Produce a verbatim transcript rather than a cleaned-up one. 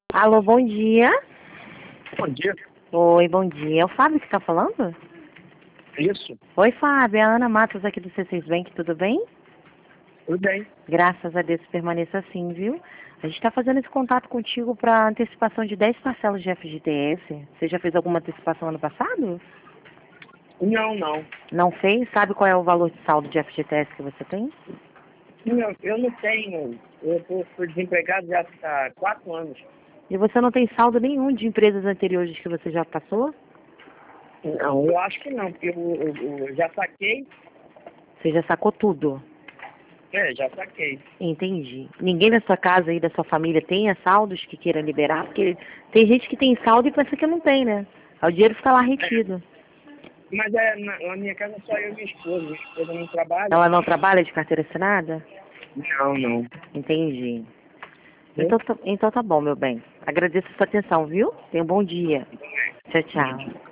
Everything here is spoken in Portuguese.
Alô, bom dia. Bom dia. Oi, bom dia. É o Fábio que está falando? Isso. Oi, Fábio. É a Ana Matos aqui do C seis Bank, tudo bem? Tudo bem. Graças a Deus permaneça assim, viu? A gente está fazendo esse contato contigo para antecipação de dez parcelas de F G T S. Você já fez alguma antecipação ano passado? Não, não. Não fez? Sabe qual é o valor de saldo de F G T S que você tem? Não, eu não tenho. Eu tô, fui desempregado já há quatro anos. E você não tem saldo nenhum de empresas anteriores que você já passou? Não, eu acho que não, porque eu, eu- eu já saquei. Você já sacou tudo? É, já saquei. Entendi. Ninguém na sua casa e da sua família tenha saldos que queira liberar? Porque tem gente que tem saldo e pensa que não tem, né? Aí o dinheiro fica lá retido. Mas é, na, na minha casa só eu e minha esposa. Minha esposa não trabalha. Ela não trabalha de carteira assinada? Não, não. Entendi. Hum? Então, tá- então tá bom, meu bem. Agradeço a sua atenção, viu? Tenha um bom dia. Tchau, Bom dia. tchau.